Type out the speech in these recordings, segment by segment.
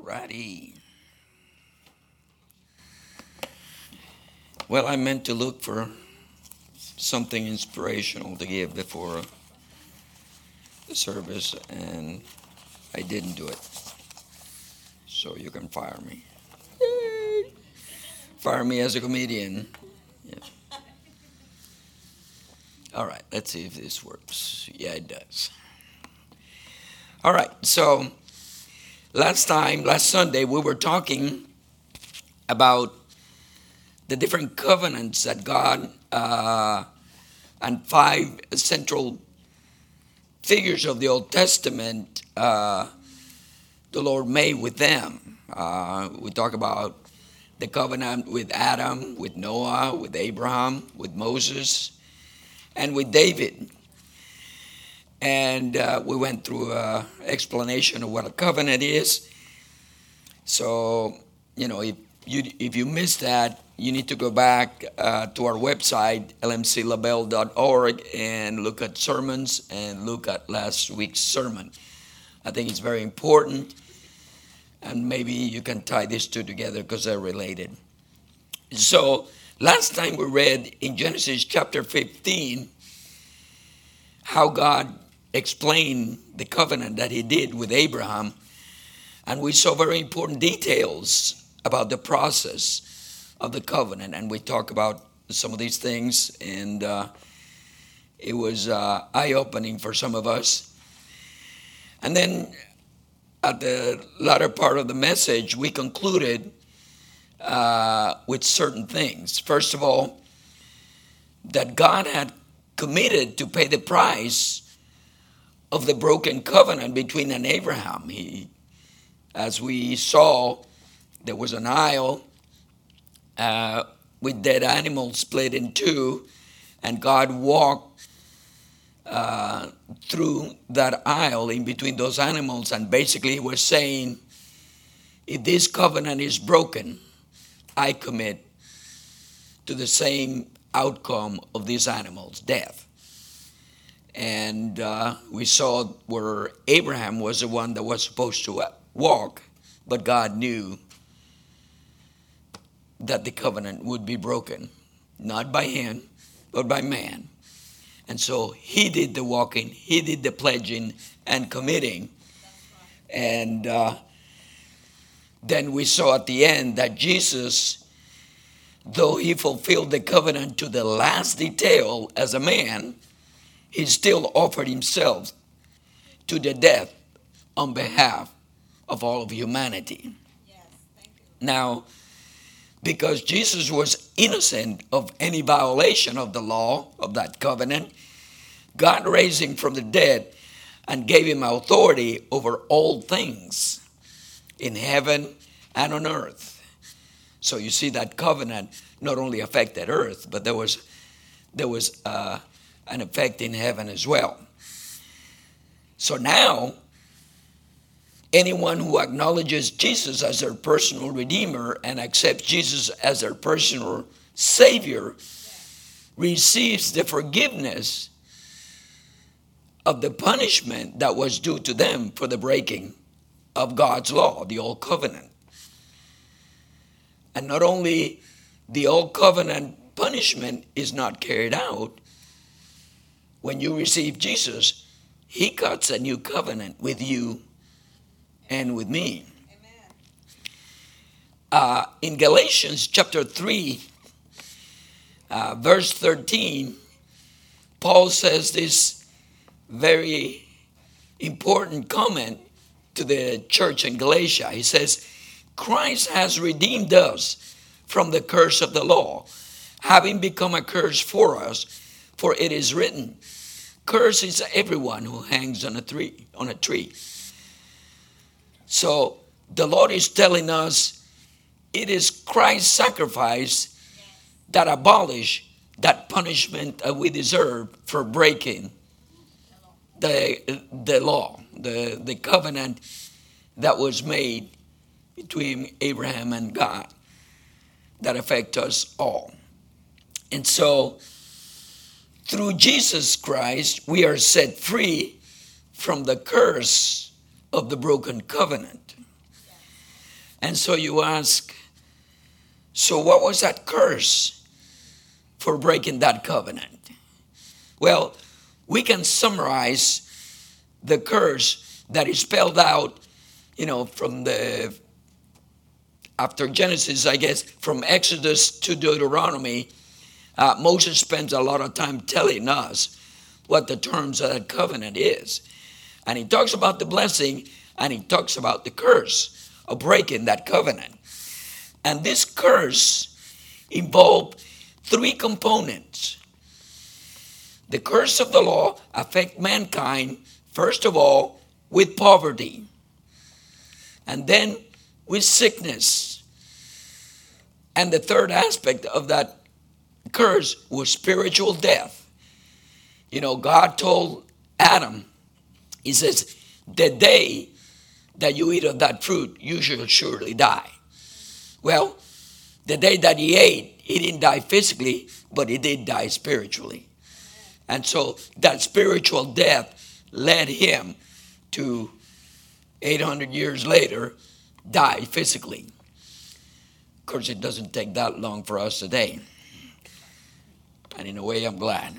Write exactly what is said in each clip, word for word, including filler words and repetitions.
Alrighty. Well, I meant to look for something inspirational to give before the service, and I didn't do it. So you can fire me. Fire me as a comedian. Yeah. All right, let's see if this works. Yeah, it does. All right, so last time, last Sunday, we were talking about the different covenants that God uh, and five central figures of the Old Testament uh, the Lord made with them. Uh, we talk about the covenant with Adam, with Noah, with Abraham, with Moses, and with David. And uh, we went through an explanation of what a covenant is. So, you know, if you if you missed that, you need to go back uh, to our website, l m c labelle dot org, and look at sermons and look at last week's sermon. I think it's very important, and maybe you can tie these two together because they're related. So last time we read in Genesis chapter fifteen how God explained the covenant that he did with Abraham, and we saw very important details about the process of the covenant, and we talked about some of these things, and uh, it was uh, eye-opening for some of us. And then at the latter part of the message, we concluded uh, with certain things. First of all, that God had committed to pay the price of the broken covenant between and Abraham. He, as we saw, there was an aisle uh, with dead animals split in two, and God walked uh, through that aisle in between those animals, and basically he was saying, if this covenant is broken, I commit to the same outcome of these animals, death. And uh, we saw where Abraham was the one that was supposed to walk, but God knew that the covenant would be broken, not by him, but by man. And so he did the walking, he did the pledging and committing. And uh, then we saw at the end that Jesus, though he fulfilled the covenant to the last detail as a man, he still offered himself to the death on behalf of all of humanity. Yes, thank you. Now, because Jesus was innocent of any violation of the law, of that covenant, God raised him from the dead and gave him authority over all things in heaven and on earth. So you see that covenant not only affected earth, but there was there was uh, an effect in heaven as well. So now, anyone who acknowledges Jesus as their personal Redeemer and accepts Jesus as their personal Savior receives the forgiveness of the punishment that was due to them for the breaking of God's law, the Old Covenant. And not only the Old Covenant punishment is not carried out, when you receive Jesus, he cuts a new covenant with you and with me. Amen. Uh, in Galatians chapter three, uh, verse thirteen, Paul says this very important comment to the church in Galatia. He says, Christ has redeemed us from the curse of the law, having become a curse for us, for it is written, cursed is everyone who hangs on a tree, on a tree. So the Lord is telling us it is Christ's sacrifice that abolished that punishment that we deserve for breaking the, the law, the, the covenant that was made between Abraham and God that affect us all. And so through Jesus Christ, we are set free from the curse of the broken covenant. And so you ask, so what was that curse for breaking that covenant? Well, we can summarize the curse that is spelled out, you know, from the, after Genesis, I guess, from Exodus to Deuteronomy. Uh, Moses spends a lot of time telling us what the terms of that covenant is. And he talks about the blessing, and he talks about the curse of breaking that covenant. And this curse involved three components. The curse of the law affects mankind, first of all, with poverty, and then with sickness. And the third aspect of that curse was spiritual death. You know, God told Adam, he says, the day that you eat of that fruit, you shall surely die. Well, the day that he ate, he didn't die physically, but he did die spiritually. And so that spiritual death led him to, eight hundred years later, die physically. Of course, it doesn't take that long for us today. And in a way, I'm glad.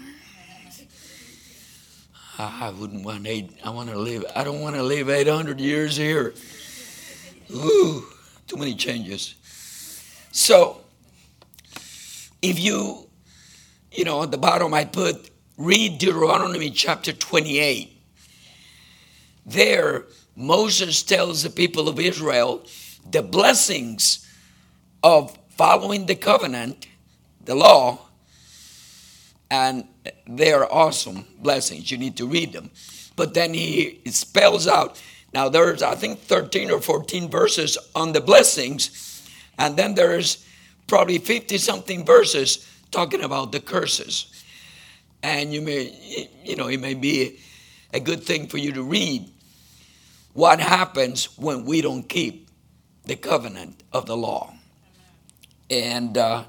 I wouldn't want eight, I want to live, I don't want to live eight hundred years here. Ooh, too many changes. So, if you, you know, at the bottom I put, read Deuteronomy chapter twenty-eight. There, Moses tells the people of Israel the blessings of following the covenant, the law, and they are awesome blessings. You need to read them. But then he spells out, now there's, I think, thirteen or fourteen verses on the blessings, and then there's probably fifty-something verses talking about the curses. And you may, you know, it may be a good thing for you to read what happens when we don't keep the covenant of the law. And, uh,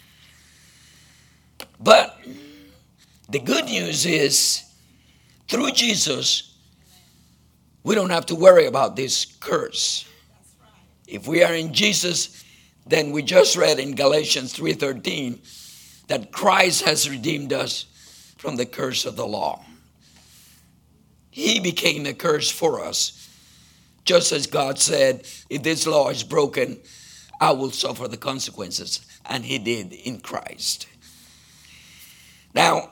but the good news is, through Jesus, we don't have to worry about this curse. If we are in Jesus, then we just read in Galatians three thirteen that Christ has redeemed us from the curse of the law. He became a curse for us. Just as God said, if this law is broken, I will suffer the consequences. And he did in Christ. Now,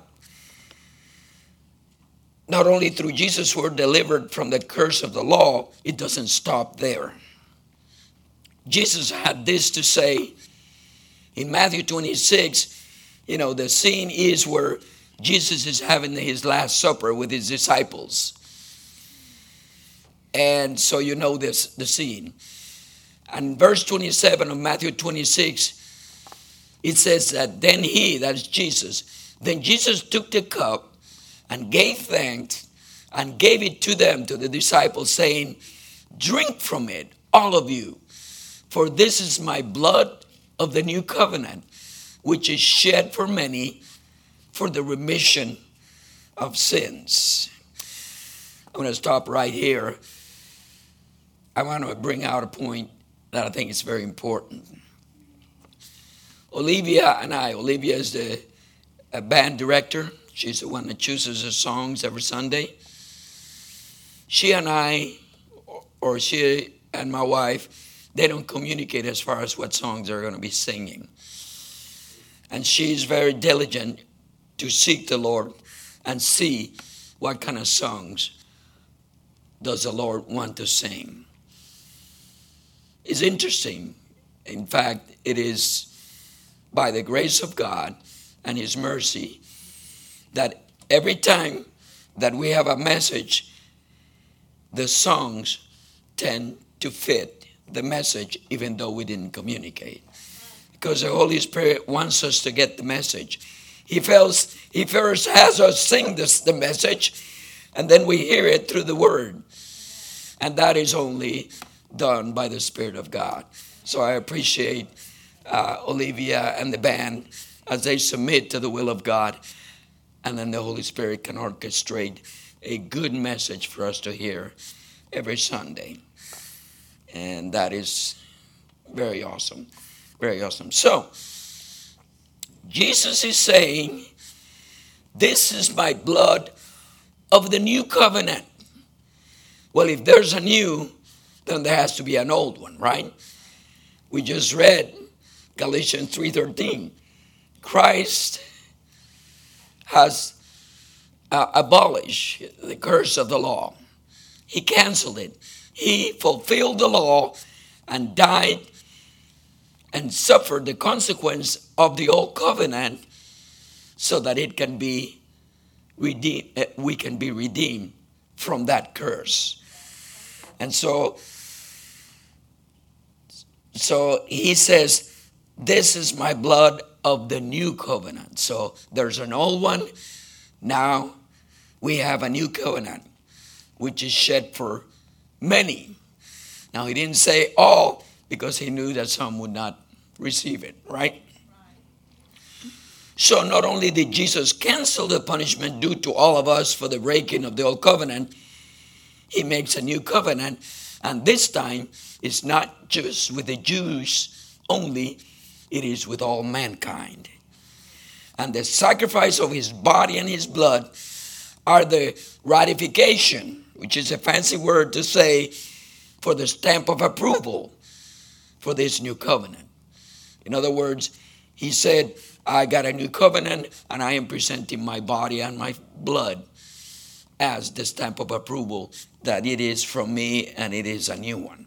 not only through Jesus we're delivered from the curse of the law, it doesn't stop there. Jesus had this to say in Matthew twenty-six. You know, the scene is where Jesus is having his last supper with his disciples. And so you know this, the scene. And verse twenty-seven of Matthew twenty-six, it says that then he, that is Jesus, then Jesus took the cup and gave thanks and gave it to them, to the disciples, saying, drink from it, all of you, for this is my blood of the new covenant, which is shed for many for the remission of sins. I'm going to stop right here. I want to bring out a point that I think is very important. Olivia and I, Olivia is the a band director. She's the one that chooses the songs every Sunday. She and I, or she and my wife, they don't communicate as far as what songs they're going to be singing. And she's very diligent to seek the Lord and see what kind of songs does the Lord want to sing. It's interesting. In fact, it is by the grace of God and his mercy that every time that we have a message, the songs tend to fit the message even though we didn't communicate. Because the Holy Spirit wants us to get the message. He first, he first has us sing this, the message, and then we hear it through the word. And that is only done by the Spirit of God. So I appreciate uh, Olivia and the band as they submit to the will of God. And then the Holy Spirit can orchestrate a good message for us to hear every Sunday. And that is Very awesome. Very awesome. So, Jesus is saying, this is my blood of the new covenant. Well, if there's a new, then there has to be an old one, right? We just read Galatians three thirteen. Christ has uh, abolished the curse of the law. He canceled it. He fulfilled the law and died and suffered the consequence of the old covenant so that it can be redeemed, we can be redeemed from that curse. And so, so he says, this is my blood of the new covenant. So there's an old one. Now we have a new covenant, which is shed for many. Now he didn't say all, because he knew that some would not receive it, right? So not only did Jesus cancel the punishment due to all of us for the breaking of the old covenant, he makes a new covenant. And this time, it's not just with the Jews only, it is with all mankind. And the sacrifice of his body and his blood are the ratification, which is a fancy word to say for the stamp of approval for this new covenant. In other words, he said, I got a new covenant and I am presenting my body and my blood as the stamp of approval that it is from me and it is a new one.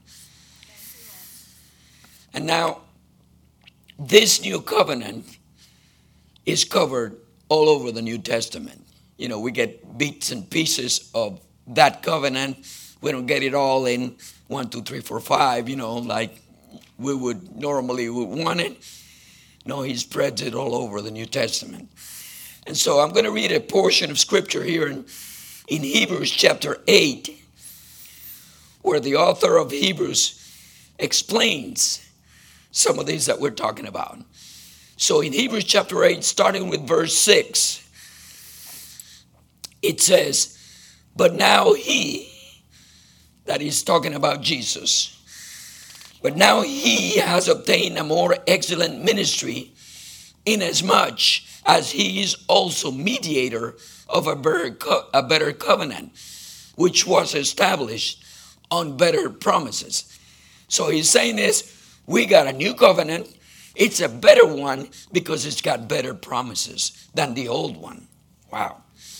And now, this new covenant is covered all over the New Testament. You know, we get bits and pieces of that covenant. We don't get it all in one, two, three, four, five, you know, like we would normally would want it. No, he spreads it all over the New Testament. And so I'm going to read a portion of scripture here in, in Hebrews chapter eight, where the author of Hebrews explains some of these that we're talking about. So in Hebrews chapter eight, starting with verse six, it says, but now he, that is talking about Jesus, but now he has obtained a more excellent ministry, inasmuch as he is also mediator of a better, co- a better covenant, which was established on better promises. So he's saying this, we got a new covenant. It's a better one because it's got better promises than the old one. Wow.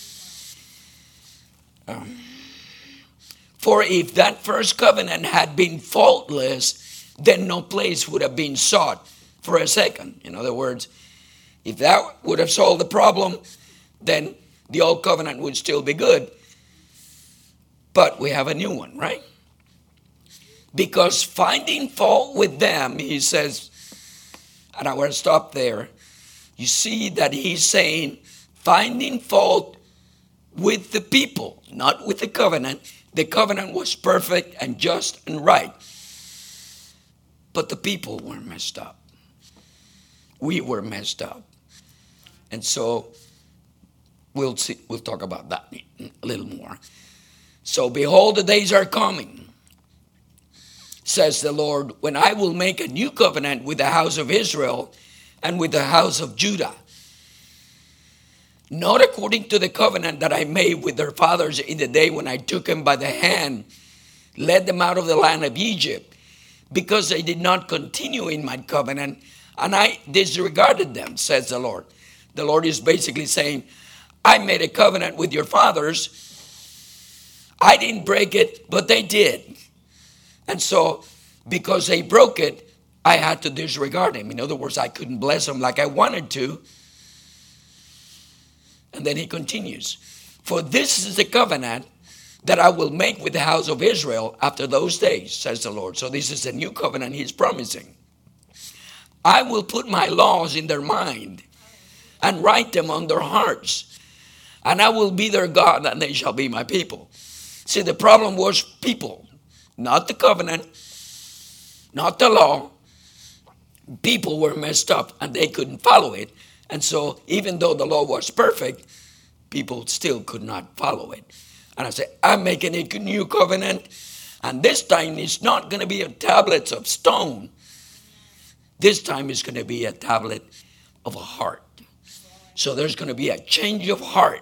Um, for if that first covenant had been faultless, then no place would have been sought for a second. In other words, if that would have solved the problem, then the old covenant would still be good. But we have a new one, right? Because finding fault with them, he says, and I will stop there. You see that he's saying finding fault with the people, not with the covenant. The covenant was perfect and just and right. But the people were messed up. We were messed up. And so we'll see, we'll talk about that a little more. So behold, the days are coming, says the Lord, when I will make a new covenant with the house of Israel and with the house of Judah. Not according to the covenant that I made with their fathers in the day when I took them by the hand, led them out of the land of Egypt, because they did not continue in my covenant, and I disregarded them, says the Lord. The Lord is basically saying, I made a covenant with your fathers. I didn't break it, but they did. And so, because they broke it, I had to disregard him. In other words, I couldn't bless them like I wanted to. And then he continues, for this is the covenant that I will make with the house of Israel after those days, says the Lord. So this is a new covenant he's promising. I will put my laws in their mind and write them on their hearts. And I will be their God and they shall be my people. See, the problem was people, not the covenant, not the law. People were messed up and they couldn't follow it. And so even though the law was perfect, people still could not follow it. And I said, I'm making a new covenant. And this time it's not going to be a tablets of stone. This time it's going to be a tablet of a heart. So there's going to be a change of heart.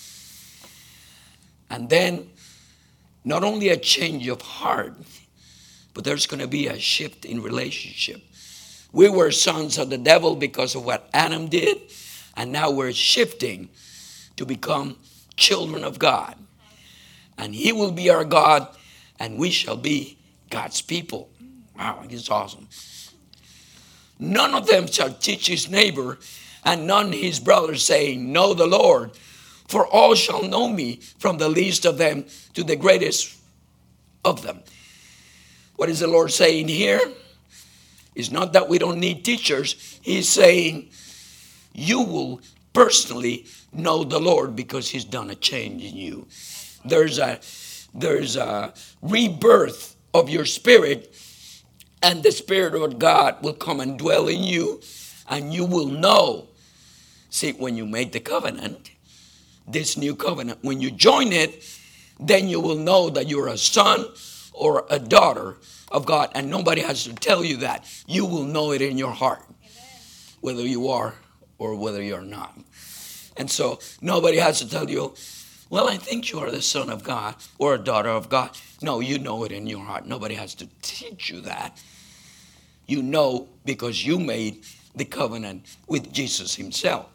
And then not only a change of heart, but there's going to be a shift in relationship. We were sons of the devil because of what Adam did, and now we're shifting to become children of God. And he will be our God, and we shall be God's people. Wow, it's awesome. None of them shall teach his neighbor, and none his brother, saying, know the Lord. For all shall know me, from the least of them to the greatest of them. What is the Lord saying here? It's not that we don't need teachers. He's saying you will personally know the Lord because he's done a change in you. There's a, there's a rebirth of your spirit, and the Spirit of God will come and dwell in you, and you will know. See, when you make the covenant, this new covenant, when you join it, then you will know that you're a son or a daughter of God, and nobody has to tell you that. You will know it in your heart, whether you are or whether you're not. And so nobody has to tell you, well, I think you are the son of God or a daughter of God. No, you know it in your heart. Nobody has to teach you that. You know because you made the covenant with Jesus himself.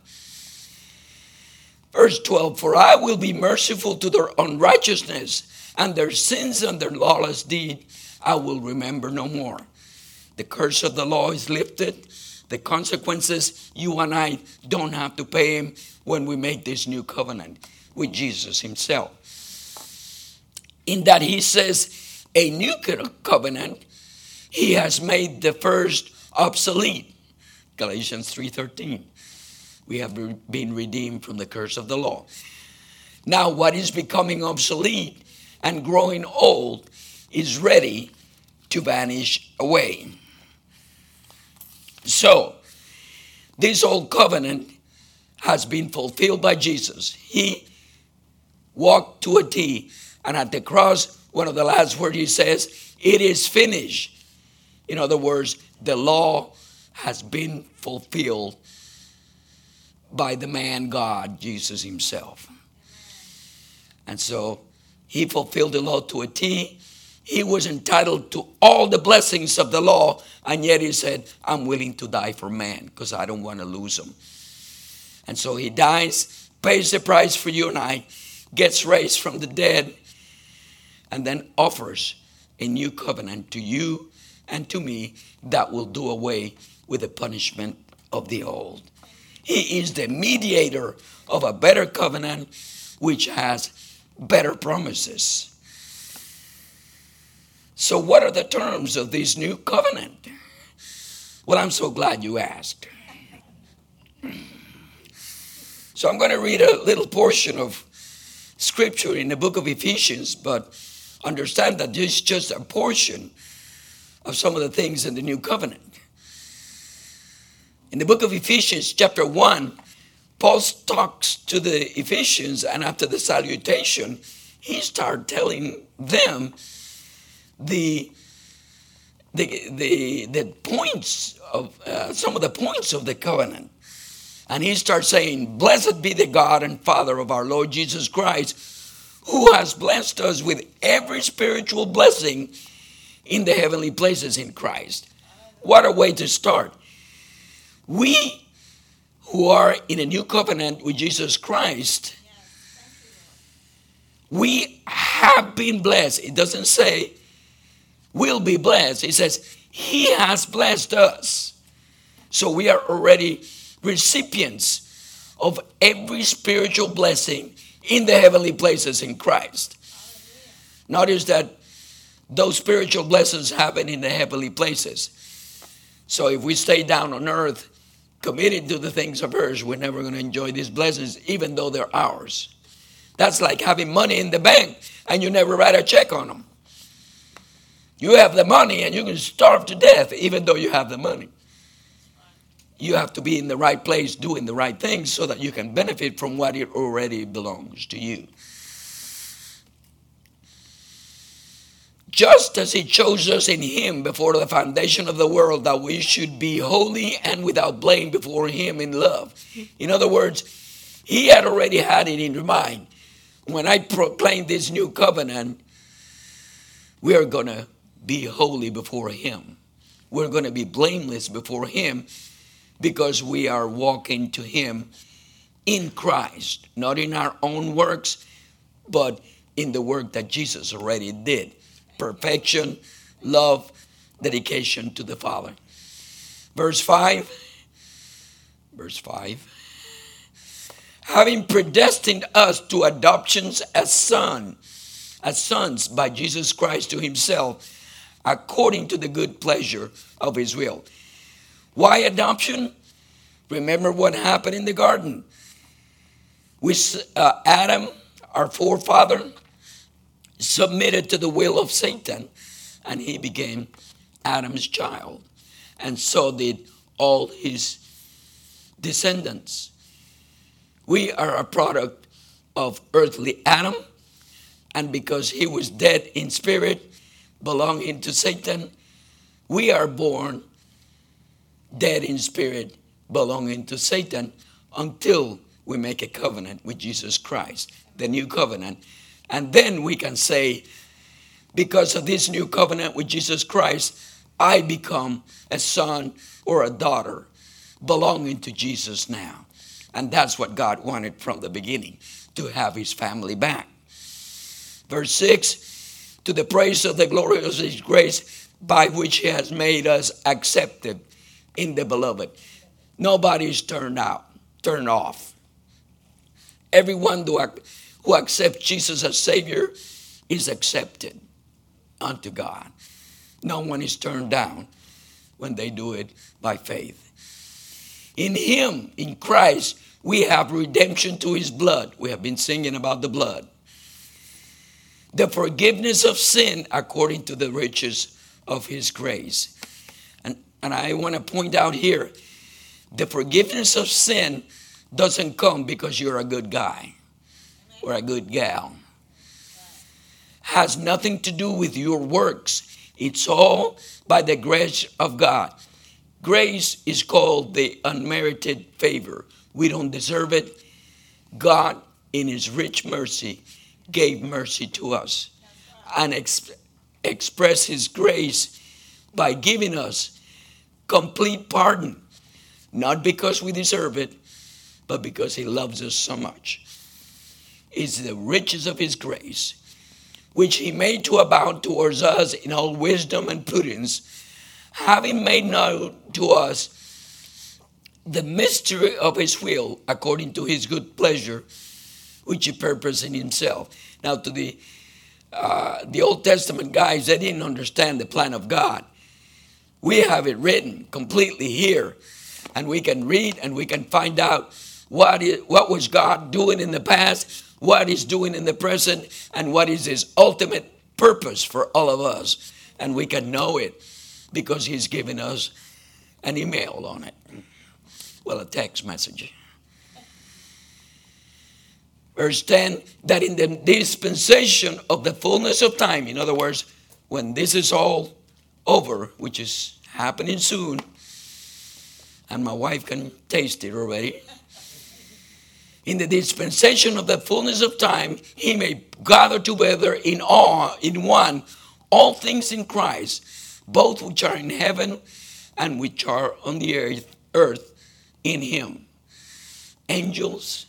Verse twelve, for I will be merciful to their unrighteousness, and their sins and their lawless deed I will remember no more. The curse of the law is lifted. The consequences, you and I don't have to pay him when we make this new covenant with Jesus himself. In that he says, a new covenant, he has made the first obsolete. Galatians three thirteen. We have been redeemed from the curse of the law. Now what is becoming obsolete and growing old is ready to vanish away. So, this old covenant has been fulfilled by Jesus. He walked to a T, and at the cross, one of the last words he says, it is finished. In other words, the law has been fulfilled by the man God, Jesus himself. And so he fulfilled the law to a T. He was entitled to all the blessings of the law, and yet he said, I'm willing to die for man because I don't want to lose him. And so he dies, pays the price for you and I, gets raised from the dead, and then offers a new covenant to you and to me that will do away with the punishment of the old. He is the mediator of a better covenant which has better promises. So what are the terms of this new covenant? Well, I'm so glad you asked. So I'm going to read a little portion of scripture in the book of Ephesians, but understand that this is just a portion of some of the things in the new covenant. In the book of Ephesians, chapter one, Paul talks to the Ephesians, and after the salutation, he started telling them the the the, the points of uh, some of the points of the covenant. And he starts saying, blessed be the God and Father of our Lord Jesus Christ, who has blessed us with every spiritual blessing in the heavenly places in Christ. What a way to start. We who are in a new covenant with Jesus Christ, we have been blessed. It doesn't say we'll be blessed. It says he has blessed us. So we are already recipients of every spiritual blessing in the heavenly places in Christ. Notice that those spiritual blessings happen in the heavenly places. So if we stay down on earth, committed to the things of earth, we're never going to enjoy these blessings, even though they're ours. That's like having money in the bank and you never write a check on them. You have the money and you can starve to death, even though you have the money. You have to be in the right place, doing the right things, so that you can benefit from what it already belongs to you. just as he chose us in him before the foundation of the world, that we should be holy and without blame before him in love. In other words, he had already had it in mind. When I proclaim this new covenant, we are going to be holy before him. We're going to be blameless before him because we are walking to him in Christ, not in our own works, but in the work that Jesus already did. Perfection, love, dedication to the Father. Verse five. Verse five. Having predestined us to adoptions as sons, as sons by Jesus Christ to himself, according to the good pleasure of his will. Why adoption? Remember what happened in the garden. We, uh, Adam, our forefather, submitted to the will of Satan, and he became Adam's child. And so did all his descendants. We are a product of earthly Adam, and because he was dead in spirit, belonging to Satan, we are born dead in spirit, belonging to Satan, until we make a covenant with Jesus Christ, the new covenant. And then we can say, because of this new covenant with Jesus Christ, I become a son or a daughter belonging to Jesus now. And that's what God wanted from the beginning, to have his family back. Verse six, to the praise of the glory of his grace, by which he has made us accepted in the beloved. Nobody's turned out, turned off. Everyone who, who accepts Jesus as Savior is accepted unto God. No one is turned down when they do it by faith. In him, in Christ, we have redemption to his blood. We have been singing about the blood. The forgiveness of sin according to the riches of his grace. And, and I want to point out here, the forgiveness of sin doesn't come because you're a good guy or a good gal. Has nothing to do with your works. It's all by the grace of God. Grace is called the unmerited favor. We don't deserve it. God, in his rich mercy, gave mercy to us and ex- expressed his grace by giving us complete pardon. Not because we deserve it, but because he loves us so much. It's the riches of his grace, which he made to abound towards us in all wisdom and prudence, having made known to us the mystery of his will, according to his good pleasure, which he purposed in himself. Now, to the uh, the Old Testament guys, they didn't understand the plan of God. We have it written completely here, and we can read and we can find out what is, what was God doing in the past, what he's doing in the present, and what is his ultimate purpose for all of us. And we can know it because he's given us an email on it. Well, a text message. Verse ten, that in the dispensation of the fullness of time, in other words, when this is all over, which is happening soon, and my wife can taste it already, in the dispensation of the fullness of time, he may gather together in awe, in one, all things in Christ, both which are in heaven and which are on the earth, earth in him. Angels,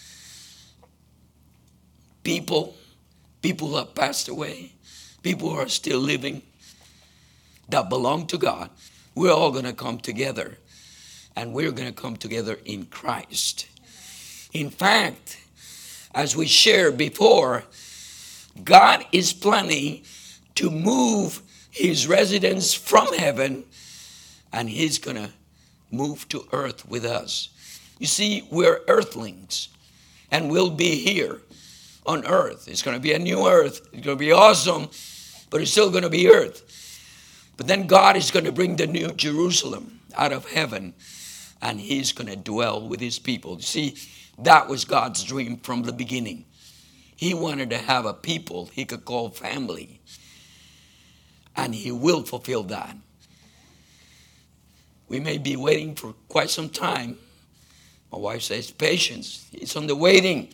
people, people who have passed away, people who are still living, that belong to God. We're all going to come together, and we're going to come together in Christ. In fact, as we shared before, God is planning to move his residence from heaven, and he's going to move to earth with us. You see, we're earthlings, and we'll be here on earth. It's going to be a new earth. It's going to be awesome, but it's still going to be earth. But then God is going to bring the new Jerusalem out of heaven, and he's going to dwell with his people. You see, that was God's dream from the beginning. He wanted to have a people he could call family. And he will fulfill that. We may be waiting for quite some time. My wife says, patience. It's on the waiting.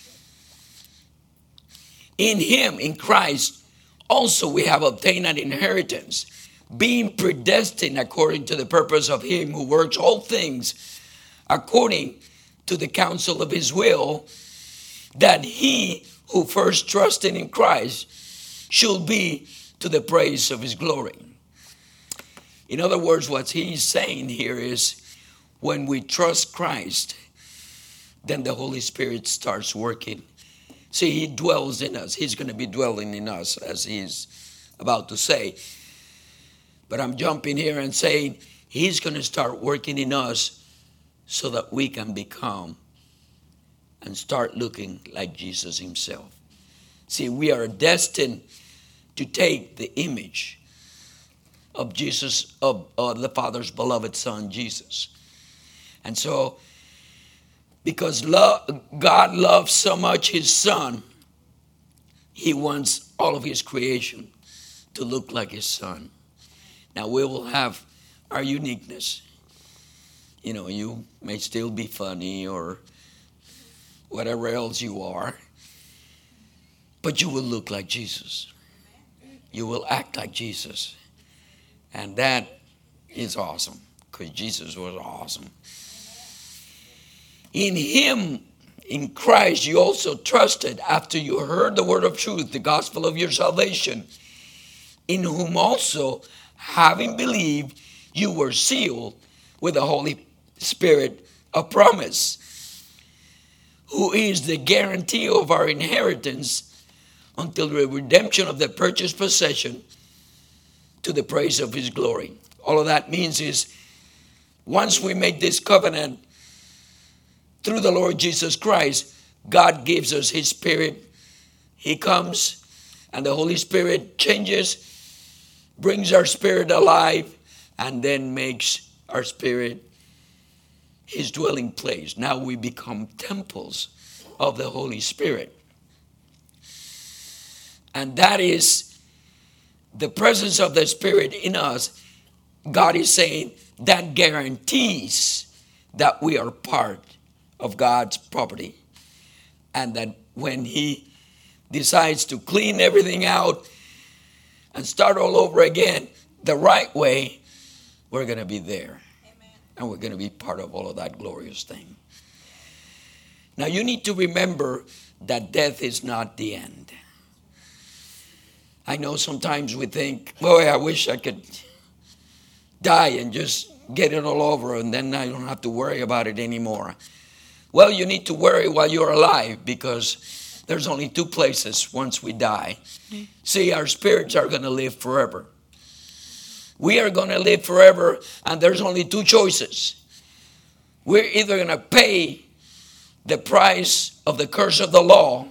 In him, in Christ, also we have obtained an inheritance, being predestined according to the purpose of him who works all things according to the counsel of his will, that he who first trusted in Christ should be to the praise of his glory. In other words, what he's saying here is, when we trust Christ, then the Holy Spirit starts working. See, he dwells in us. He's going to be dwelling in us, as he's about to say. But I'm jumping here and saying he's going to start working in us so that we can become and start looking like Jesus himself. See, we are destined to take the image of Jesus, of, of the Father's beloved Son, Jesus. And so, because love, God loves so much his Son, he wants all of his creation to look like his Son. Now, we will have our uniqueness. You know, you may still be funny or whatever else you are, but you will look like Jesus. You will act like Jesus. And that is awesome, because Jesus was awesome. In him, in Christ, you also trusted after you heard the word of truth, the gospel of your salvation, in whom also, having believed, you were sealed with the Holy Spirit of promise, who is the guarantee of our inheritance until the redemption of the purchased possession, to the praise of his glory. All of that means is, once we make this covenant through the Lord Jesus Christ, God gives us his Spirit. He comes and the Holy Spirit changes, brings our spirit alive, and then makes our spirit his dwelling place. Now we become temples of the Holy Spirit. And that is the presence of the Spirit in us. God is saying that guarantees that we are part of God's property. And that when he decides to clean everything out and start all over again the right way, we're going to be there. Amen. And we're going to be part of all of that glorious thing. Now you need to remember that death is not the end. I know sometimes we think, boy, I wish I could die and just get it all over and then I don't have to worry about it anymore. Well, you need to worry while you're alive, because there's only two places once we die. See, our spirits are going to live forever. We are going to live forever, and there's only two choices. We're either going to pay the price of the curse of the law,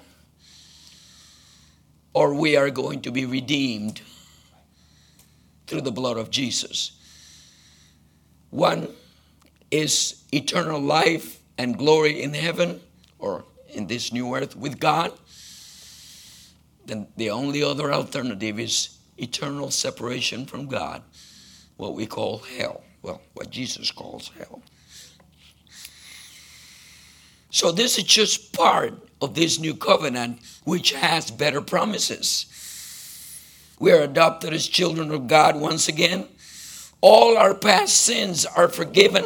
or we are going to be redeemed through the blood of Jesus. One is eternal life and glory in heaven, or in this new earth with God. Then the only other alternative is eternal separation from God, what we call hell. Well, what Jesus calls hell. So this is just part of this new covenant, which has better promises. We are adopted as children of God once again. All our past sins are forgiven.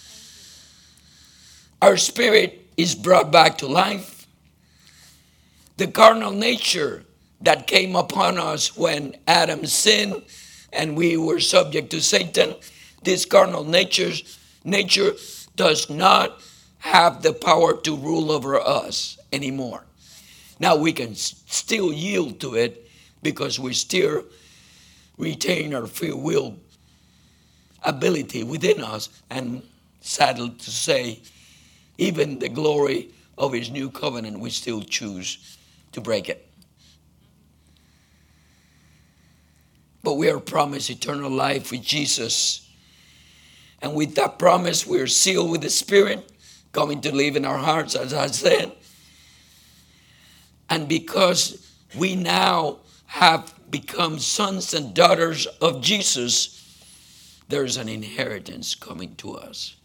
Our spirit is brought back to life. The carnal nature that came upon us when Adam sinned and we were subject to Satan, this carnal nature, nature does not have the power to rule over us anymore. Now we can still yield to it because we still retain our free will ability within us, and sadly to say, even the glory of his new covenant, we still choose to break it. But we are promised eternal life with Jesus. And with that promise, we are sealed with the Spirit coming to live in our hearts, as I said. And because we now have become sons and daughters of Jesus, there's an inheritance coming to us.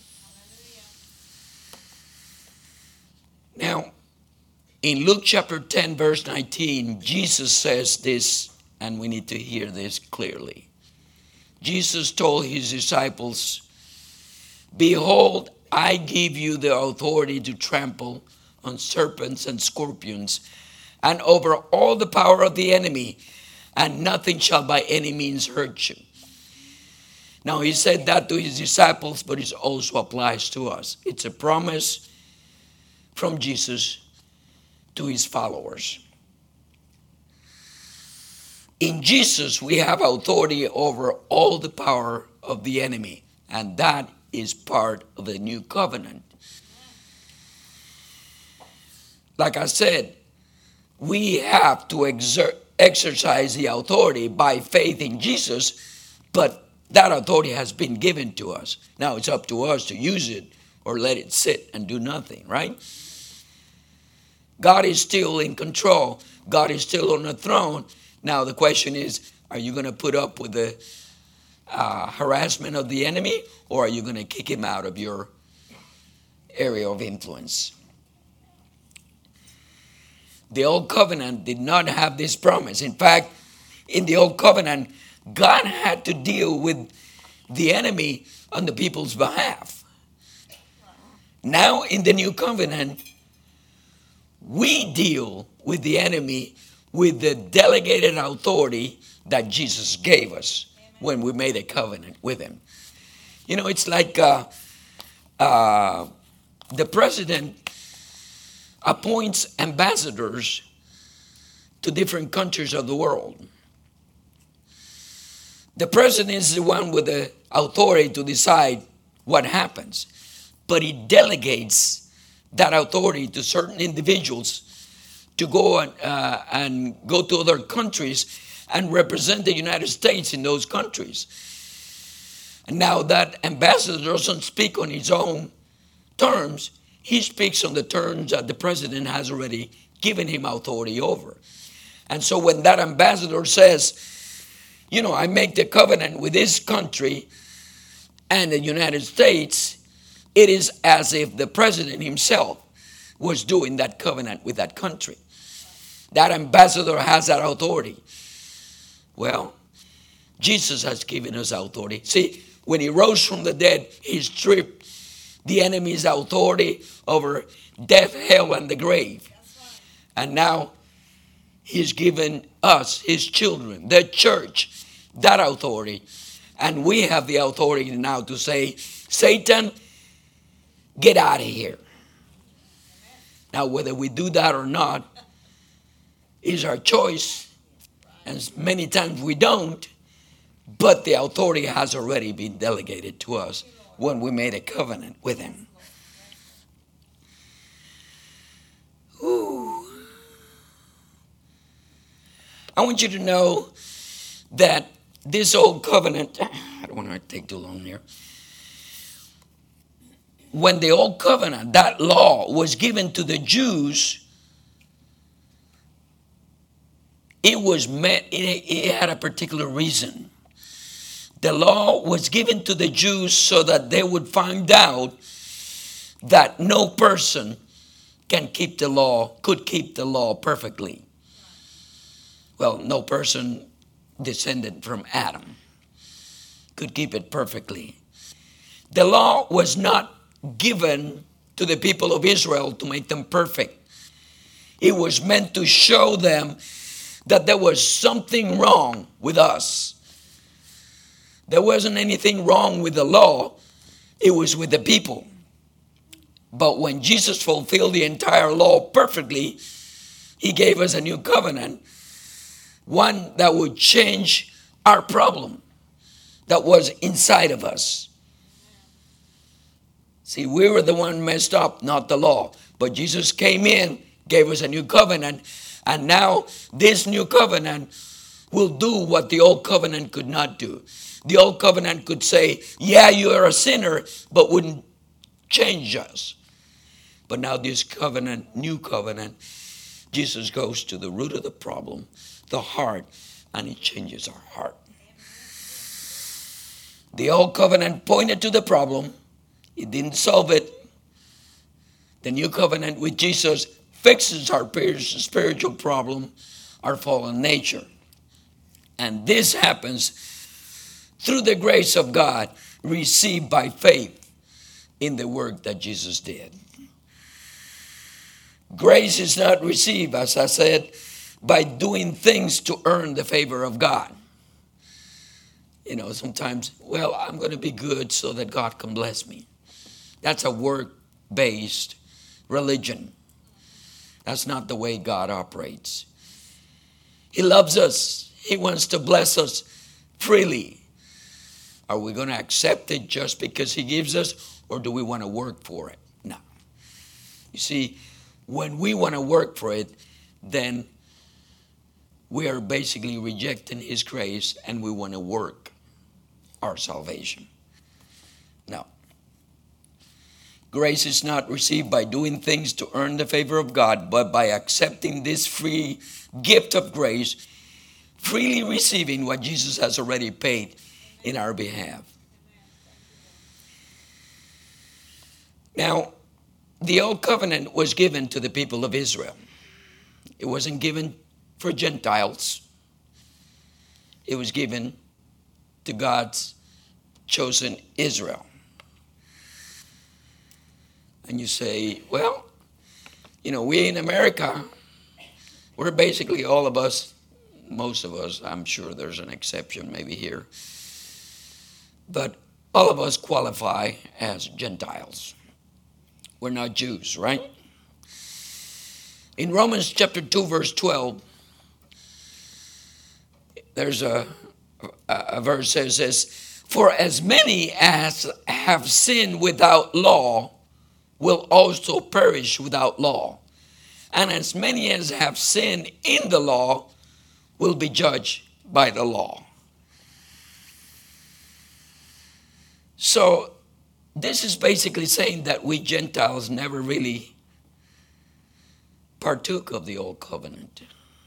Now, in Luke chapter ten, verse nineteen, Jesus says this, and we need to hear this clearly. Jesus told his disciples, "Behold, I give you the authority to trample on serpents and scorpions, and over all the power of the enemy, and nothing shall by any means hurt you." Now, he said that to his disciples, but it also applies to us. It's a promise from Jesus to his followers. In Jesus, we have authority over all the power of the enemy, and that is part of the new covenant. Like I said, we have to exert, exercise the authority by faith in Jesus, but that authority has been given to us. Now it's up to us to use it or let it sit and do nothing, right? God is still in control. God is still on the throne. Now the question is, are you going to put up with the uh, harassment of the enemy, or are you going to kick him out of your area of influence? The old covenant did not have this promise. In fact, in the old covenant, God had to deal with the enemy on the people's behalf. Now in the new covenant, we deal with the enemy with the delegated authority that Jesus gave us when we made a covenant with him. You know, it's like uh, uh, the president appoints ambassadors to different countries of the world. The president is the one with the authority to decide what happens, but he delegates that authority to certain individuals to go and, uh, and go to other countries and represent the United States in those countries. And now that ambassador doesn't speak on his own terms. He speaks on the terms that the president has already given him authority over. And so when that ambassador says, you know, I make the covenant with this country and the United States, it is as if the president himself was doing that covenant with that country. That ambassador has that authority. Well, Jesus has given us authority. See, when he rose from the dead, he stripped the enemy's authority over death, hell, and the grave. And now he's given us, his children, the church, that authority. And we have the authority now to say, Satan, get out of here. Now, whether we do that or not is our choice. And many times we don't. But the authority has already been delegated to us when we made a covenant with him. Ooh. I want you to know that this old covenant, I don't want to take too long here. When the old covenant, that law was given to the Jews, it was meant, it, it had a particular reason. The law was given to the Jews so that they would find out that no person can keep the law, could keep the law perfectly. Well, no person descended from Adam could keep it perfectly. The law was not given to the people of Israel to make them perfect. It was meant to show them that there was something wrong with us. There wasn't anything wrong with the law. It was with the people. But when Jesus fulfilled the entire law perfectly, he gave us a new covenant, one that would change our problem that was inside of us. See, we were the one messed up, not the law. But Jesus came in, gave us a new covenant, and now this new covenant will do what the old covenant could not do. The old covenant could say, yeah, you are a sinner, but wouldn't change us. But now this covenant, new covenant, Jesus goes to the root of the problem, the heart, and it changes our heart. The old covenant pointed to the problem. It didn't solve it. The new covenant with Jesus fixes our spiritual problem, our fallen nature. And this happens through the grace of God received by faith in the work that Jesus did. Grace is not received, as I said, by doing things to earn the favor of God. You know, sometimes, well, I'm going to be good so that God can bless me. That's a work-based religion. That's not the way God operates. He loves us. He wants to bless us freely. Are we going to accept it just because he gives us, or do we want to work for it? No. You see, when we want to work for it, then we are basically rejecting his grace and we want to work our salvation. No. Grace is not received by doing things to earn the favor of God, but by accepting this free gift of grace, freely receiving what Jesus has already paid in our behalf. Now, the old covenant was given to the people of Israel. It wasn't given for Gentiles. It was given to God's chosen Israel. And you say, well, you know, we in America, we're basically all of us, most of us, I'm sure there's an exception maybe here, but all of us qualify as Gentiles. We're not Jews, right? In Romans chapter two, verse twelve, there's a, a, a verse that says, for as many as have sinned without law will also perish without law. And as many as have sinned in the law will be judged by the law. So this is basically saying that we Gentiles never really partook of the old covenant.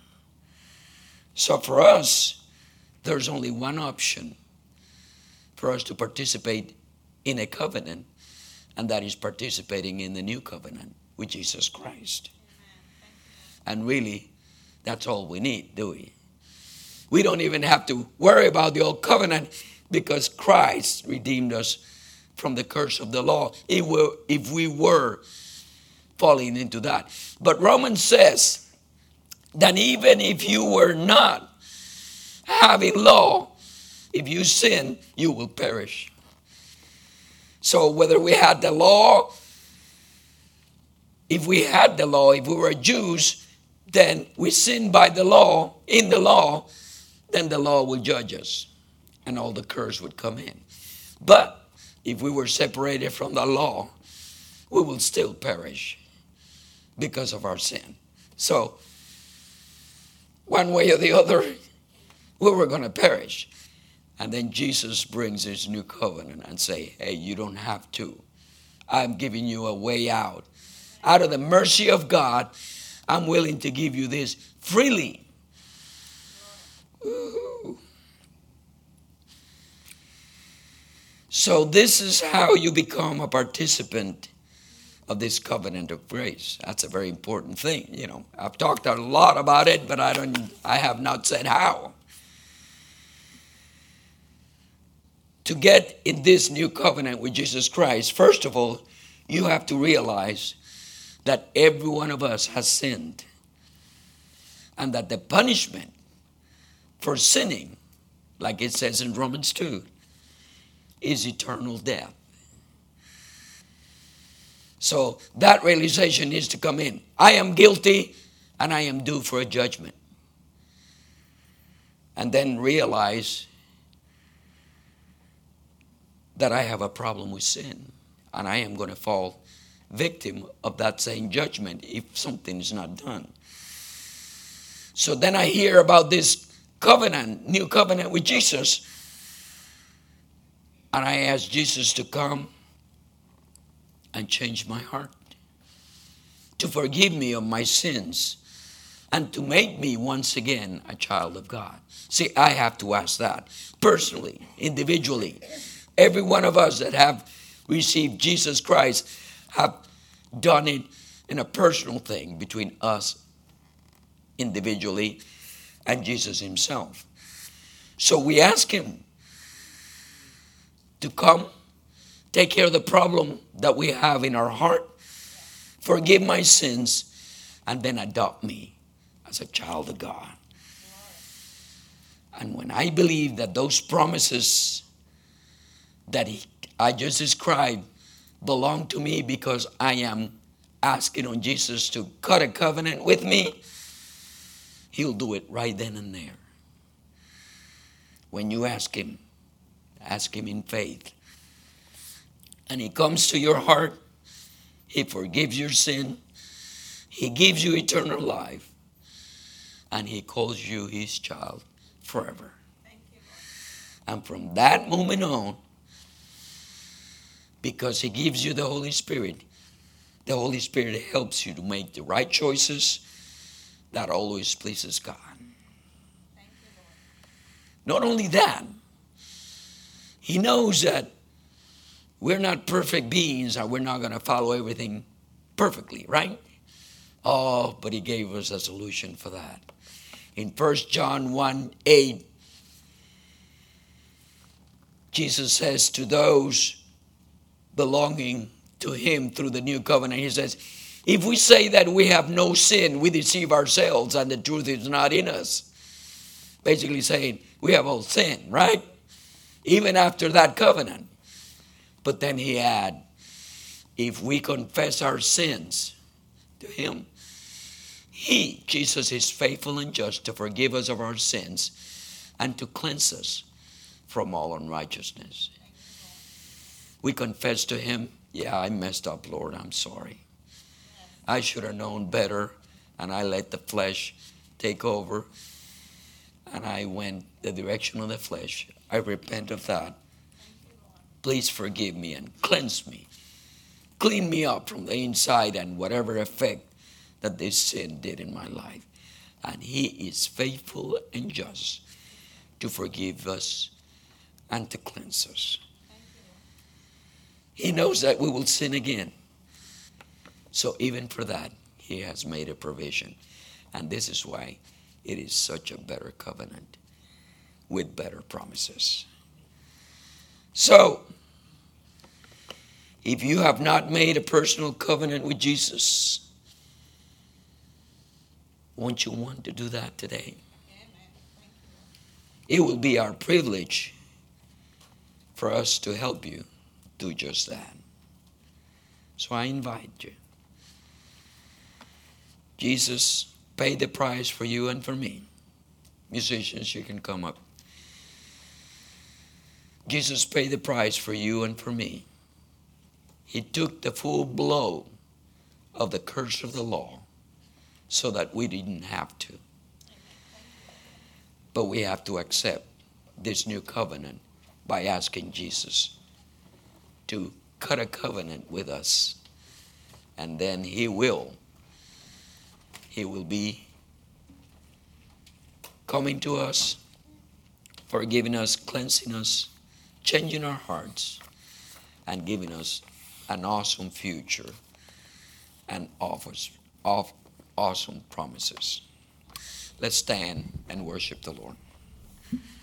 So for us, there's only one option for us to participate in a covenant, and that is participating in the new covenant with Jesus Christ. And really, that's all we need, do we? We don't even have to worry about the old covenant because Christ redeemed us from the curse of the law if we, if we were falling into that. But Romans says that even if you were not having law, if you sin, you will perish. So whether we had the law, if we had the law, if we were Jews, then we sin by the law, in the law, then the law will judge us and all the curse would come in. But if we were separated from the law, we will still perish because of our sin. So one way or the other, we were going to perish. And then Jesus brings his new covenant and say, hey, you don't have to. I'm giving you a way out. Out of the mercy of God, I'm willing to give you this freely. Ooh. So this is how you become a participant of this covenant of grace. That's a very important thing. You know, I've talked a lot about it, but I don't. I have not said how. To get in this new covenant with Jesus Christ, first of all, you have to realize that every one of us has sinned, and that the punishment for sinning, like it says in Romans two, is eternal death. So that realization needs to come in. I am guilty and I am due for a judgment. And then realize that I have a problem with sin and I am going to fall victim of that same judgment if something is not done. So then I hear about this covenant, new covenant with Jesus, and I ask Jesus to come and change my heart, to forgive me of my sins, and to make me once again a child of God? See, I have to ask that personally, individually. Every one of us that have received Jesus Christ have done it in a personal thing between us individually and Jesus himself. So we ask him to come, take care of the problem that we have in our heart, forgive my sins, and then adopt me as a child of God. And when I believe that those promises that he, I just described belong to me because I am asking on Jesus to cut a covenant with me, he'll do it right then and there. When you ask him, ask him in faith, and he comes to your heart, he forgives your sin, he gives you eternal life, and he calls you his child forever. Thank you, Lord. And from that moment on, because he gives you the Holy Spirit, the Holy Spirit helps you to make the right choices that always pleases God. Thank you, Lord. Not only that, he knows that we're not perfect beings and we're not going to follow everything perfectly, right? Oh, but he gave us a solution for that. In First John one eight, Jesus says to those belonging to him through the new covenant, he says, if we say that we have no sin, we deceive ourselves and the truth is not in us. Basically saying we have all sin, right? Even after that covenant. But then he adds, if we confess our sins to him, he, Jesus, is faithful and just to forgive us of our sins and to cleanse us from all unrighteousness. We confess to him, yeah, I messed up, Lord, I'm sorry. I should have known better, and I let the flesh take over, and I went the direction of the flesh. I repent of that. Please forgive me and cleanse me. Clean me up from the inside and whatever effect that this sin did in my life. And he is faithful and just to forgive us and to cleanse us. He knows that we will sin again. So even for that, he has made a provision. And this is why it is such a better covenant with better promises. So, if you have not made a personal covenant with Jesus, won't you want to do that today? It will be our privilege for us to help you do just that. So I invite you. Jesus paid the price for you and for me. Musicians, you can come up. Jesus paid the price for you and for me. He took the full blow of the curse of the law so that we didn't have to. But we have to accept this new covenant by asking Jesus to cut a covenant with us. And then he will. He will be coming to us, forgiving us, cleansing us, changing our hearts, and giving us an awesome future and offers of awesome promises. Let's stand and worship the Lord.